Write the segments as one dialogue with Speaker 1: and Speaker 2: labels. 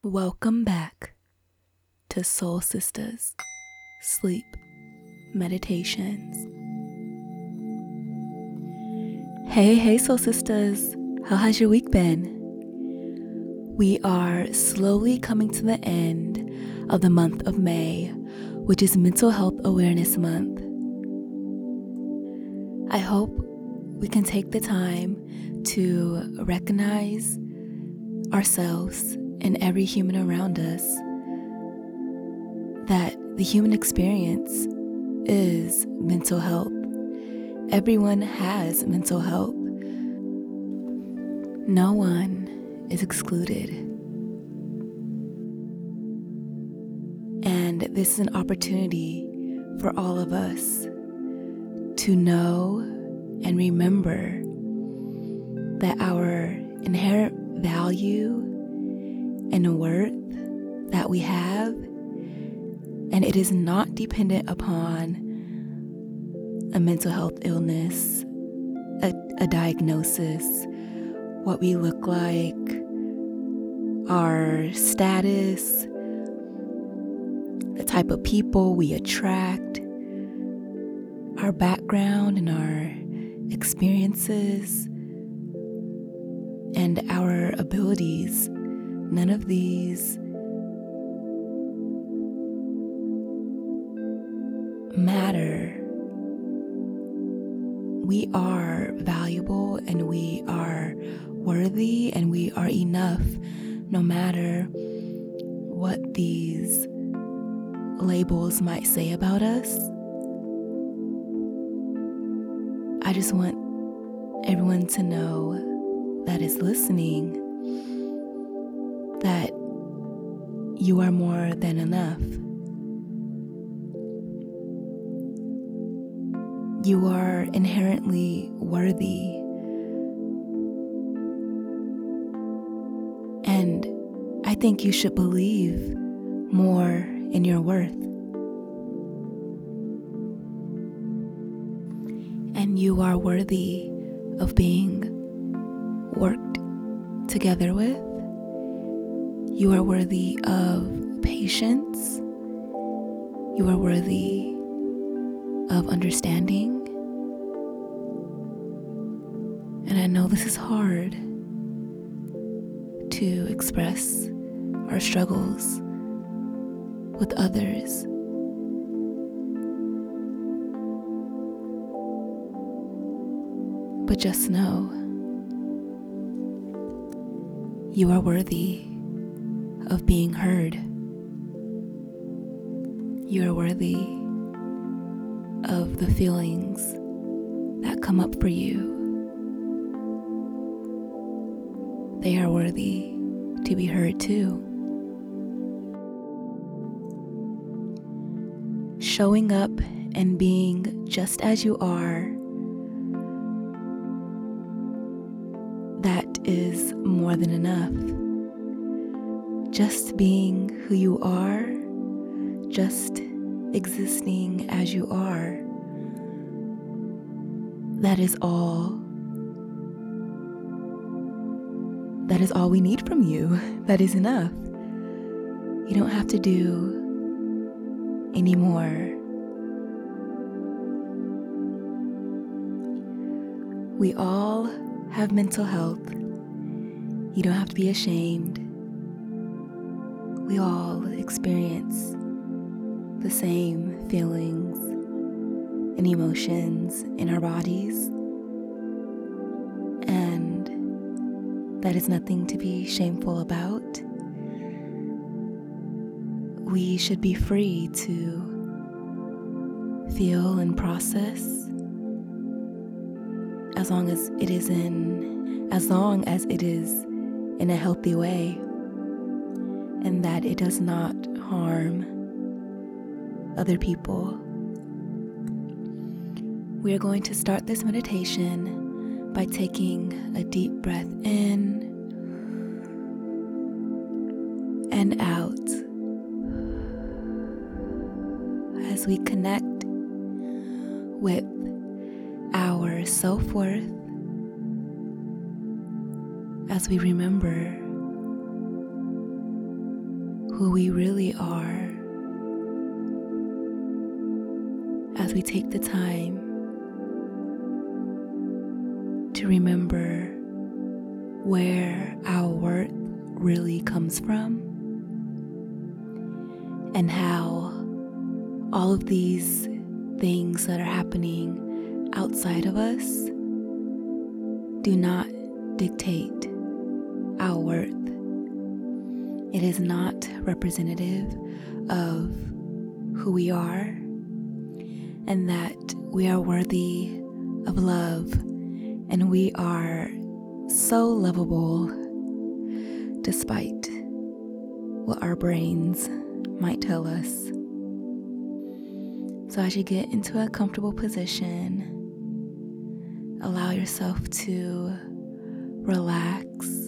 Speaker 1: Welcome back to Soul Sisters Sleep Meditations. Hey, Soul Sisters. How has your week been? We are slowly coming to the end of the month of May, which is Mental Health Awareness Month. I hope we can take the time to recognize ourselves and every human around us, that the human experience is mental health. Everyone has mental health. No one is excluded. And this is an opportunity for all of us to know and remember that our inherent value and worth that we have, and it is not dependent upon a mental health illness, a diagnosis, what we look like, our status, the type of people we attract, our background and our experiences, and our abilities. None of these matter. We are valuable and we are worthy and we are enough, no matter what these labels might say about us. I just want everyone to know that is listening that you are more than enough. You are inherently worthy. And I think you should believe more in your worth. And you are worthy of being worked together with. You are worthy of patience. You are worthy of understanding. And I know this is hard to express our struggles with others. But just know, you are worthy of being heard. You are worthy of the feelings that come up for you. They are worthy to be heard too. Showing up and being just as you are, that is more than enough. Just being who you are, just existing as you are, that is all. That is all we need from you. That is enough. You don't have to do any more. We all have mental health. You don't have to be ashamed. We all experience the same feelings and emotions in our bodies. And that is nothing to be shameful about. We should be free to feel and process as long as it is in a healthy way, and that it does not harm other people. We are going to start this meditation by taking a deep breath in and out as we connect with our self-worth, as we remember who we really are as we take the time to remember where our worth really comes from and how all of these things that are happening outside of us do not dictate our worth. It is not representative of who we are, and that we are worthy of love, and we are so lovable despite what our brains might tell us. So as you get into a comfortable position, allow yourself to relax.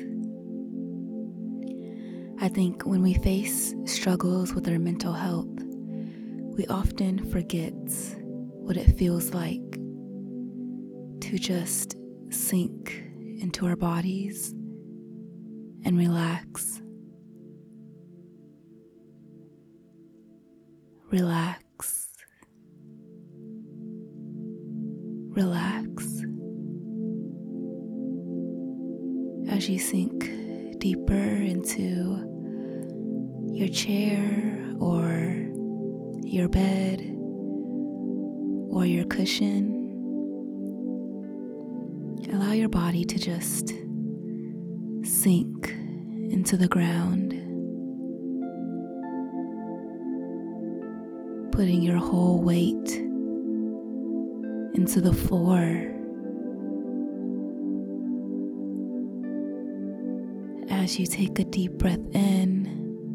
Speaker 1: I think when we face struggles with our mental health, we often forget what it feels like to just sink into our bodies and relax. Relax. Relax. As you sink deeper into your chair or your bed or your cushion, allow your body to just sink into the ground, putting your whole weight into the floor. As you take a deep breath in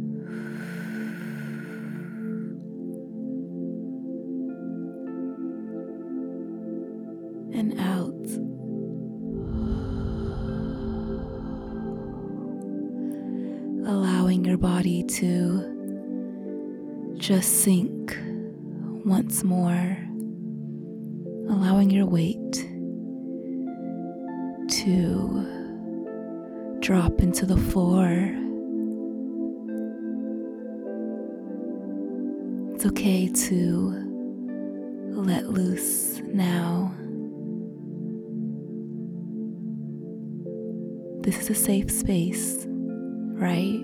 Speaker 1: and out, allowing your body to just sink once more, allowing your weight to drop into the floor. It's okay to let loose now. This is a safe space, right?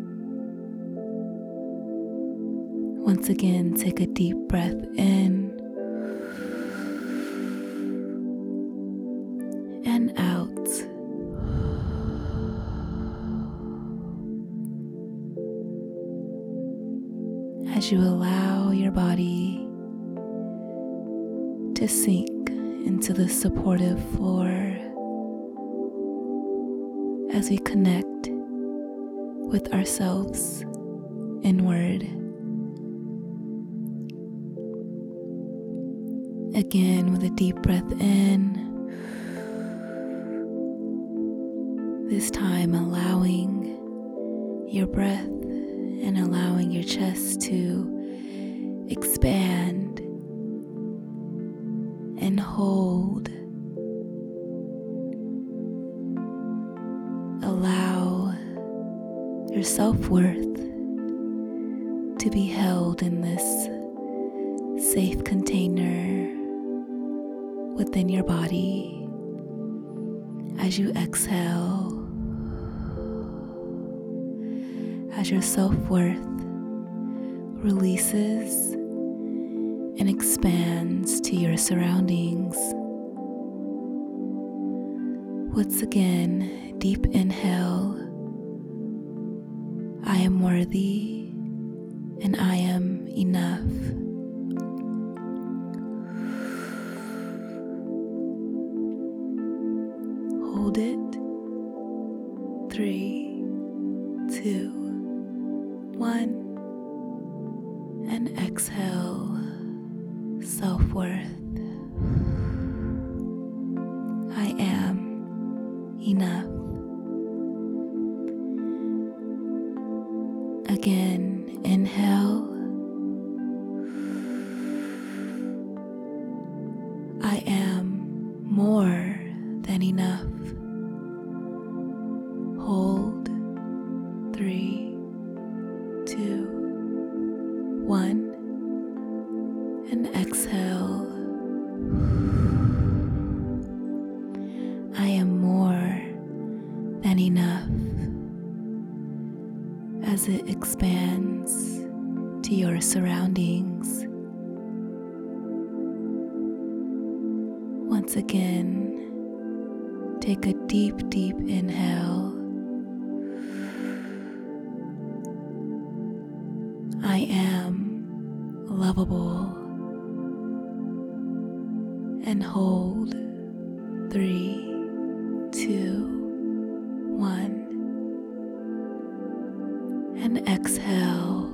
Speaker 1: Once again, take a deep breath in and out. As you allow your body to sink into the supportive floor, as we connect with ourselves inward. Again, with a deep breath in, this time allowing your breath and allowing your chest to expand and hold. Allow your self-worth to be held in this safe container within your body. As you exhale, as your self-worth releases and expands to your surroundings. Once again, deep inhale. I am worthy and I am enough. Hold it. 3, 2, 1. And exhale, self-worth. I am enough. Again, inhale. I am more than enough. Hold. 3, 2, 1, and exhale. I am more than enough, as it expands to your surroundings. Once again, take a deep, deep inhale. I am lovable. And hold. 3, 2, 1. And exhale.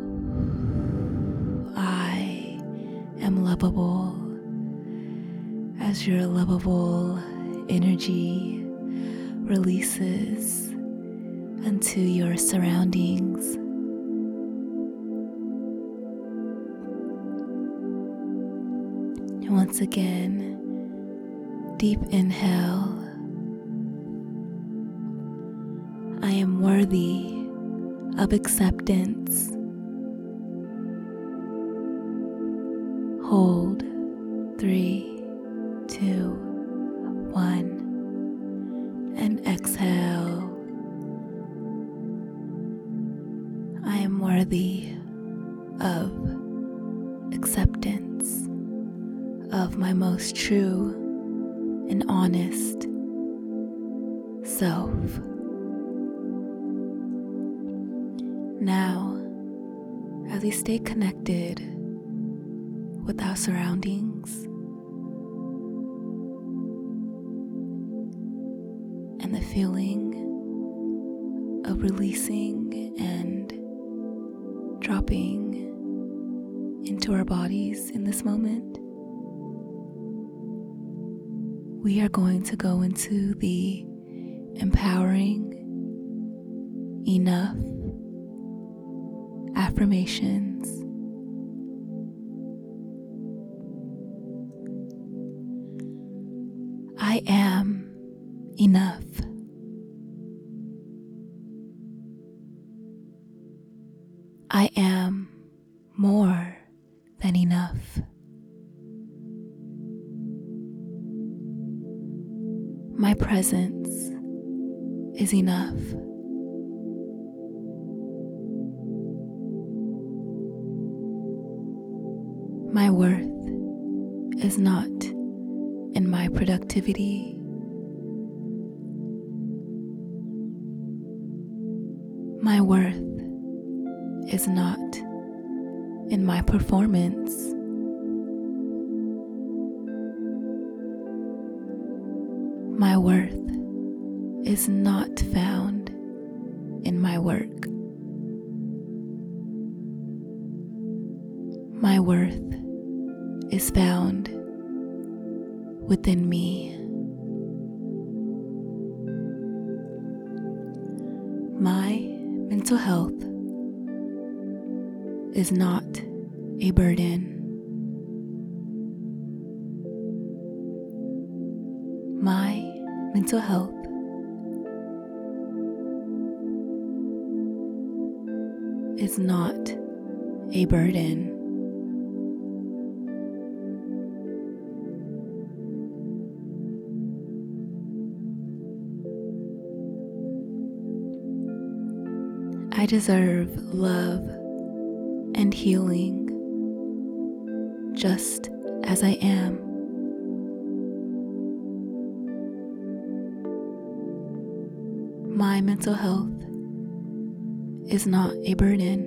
Speaker 1: I am lovable, as your lovable energy releases into your surroundings. And once again, deep inhale. I am worthy of acceptance. Hold. 3, 2, 1. And exhale. I am worthy of acceptance of my most true and honest self. Now, as we stay connected with our surroundings and the feeling of releasing and dropping into our bodies in this moment, we are going to go into the empowering enough affirmations. I am enough. I am more than enough. My presence is enough. My worth is not in my productivity. My worth is not in my performance. My worth is not found in my work. My worth is found within me. My mental health is not a burden. My mental health is not a burden. I deserve love and healing just as I am. My mental health is not a burden.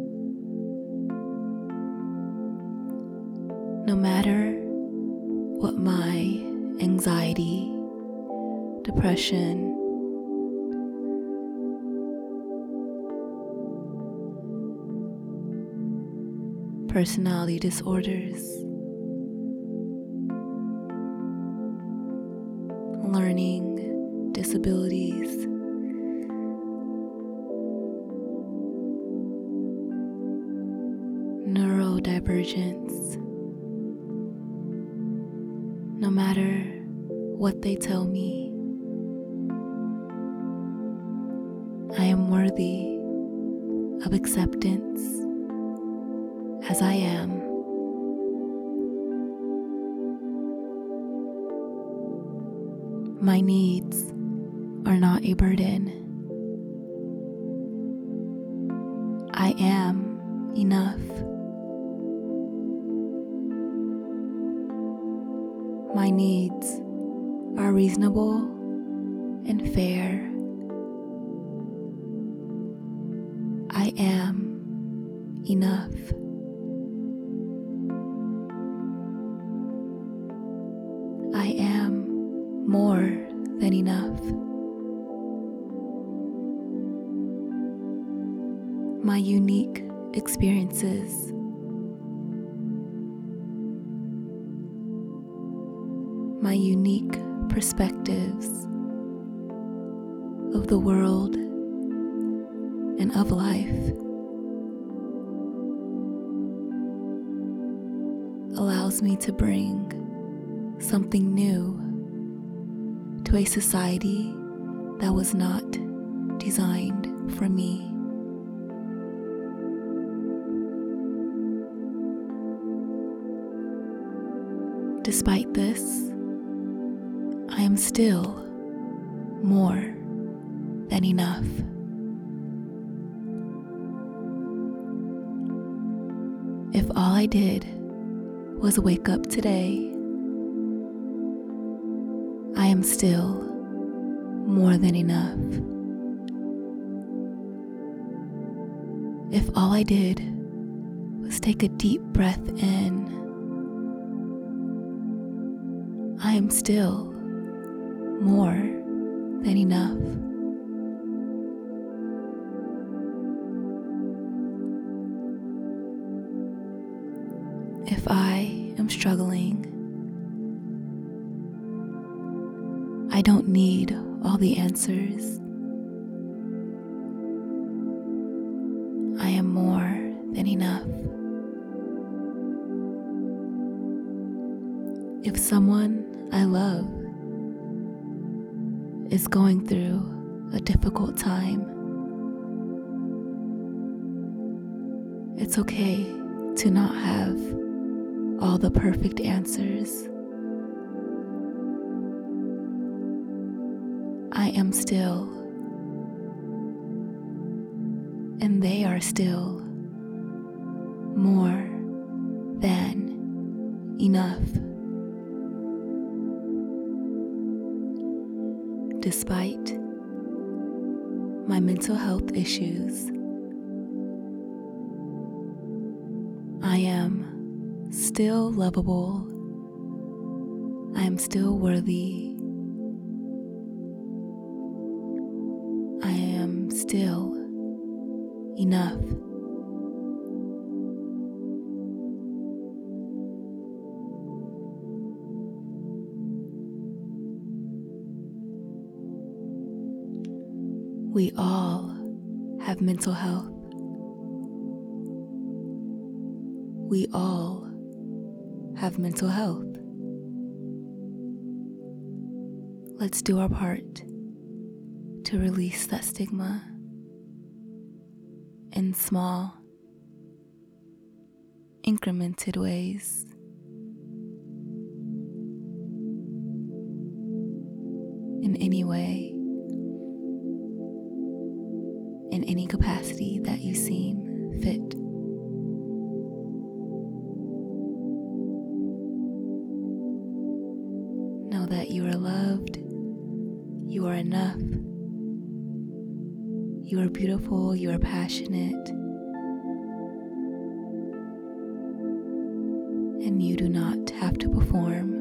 Speaker 1: No matter what my anxiety, depression, personality disorders, learning disabilities, neurodivergence, no matter what they tell me, I am worthy of acceptance as I am. My needs are not a burden. I am enough. My needs are reasonable and fair. I am enough. I am more than enough. My unique experiences, my unique perspectives of the world and of life allows me to bring something new to a society that was not designed for me. Despite this, I am still more than enough. If all I did was wake up today, I am still more than enough. If all I did was take a deep breath in, I am still more than enough. If I am struggling, I don't need all the answers. I am more than enough. If someone I love is going through a difficult time, it's okay to not have all the perfect answers. I am still, and they are still more than enough. Despite my mental health issues, I am still lovable. I am still worthy. I am still enough. We all have mental health. We all have mental health. Let's do our part to release that stigma in small, incremented ways. In any way, in any capacity that you seem fit. Know that you are loved, you are enough, you are beautiful, you are passionate, and you do not have to perform.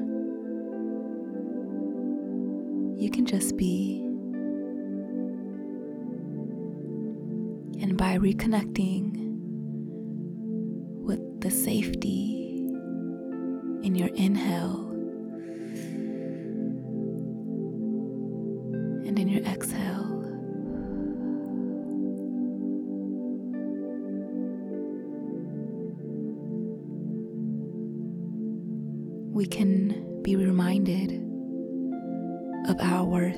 Speaker 1: You can just be. And by reconnecting with the safety in your inhale and in your exhale, we can be reminded of our worth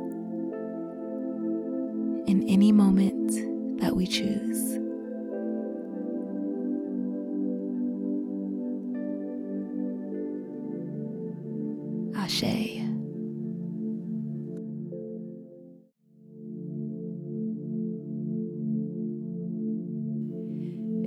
Speaker 1: in any moment that we choose.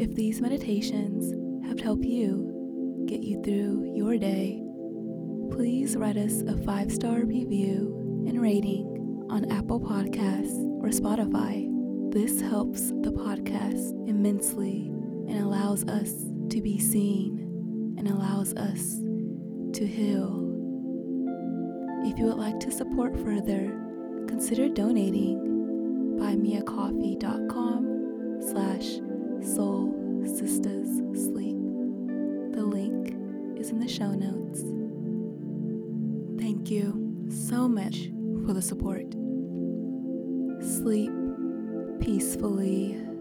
Speaker 1: If these meditations have helped you get you through your day, please write us a 5-star review and rating on Apple Podcasts or Spotify. This helps the podcast immensely and allows us to be seen and allows us to heal. If you would like to support further, consider donating. buymeacoffee.com/soulsistersleep. The link is in the show notes. Thank you so much for the support. Sleep peacefully.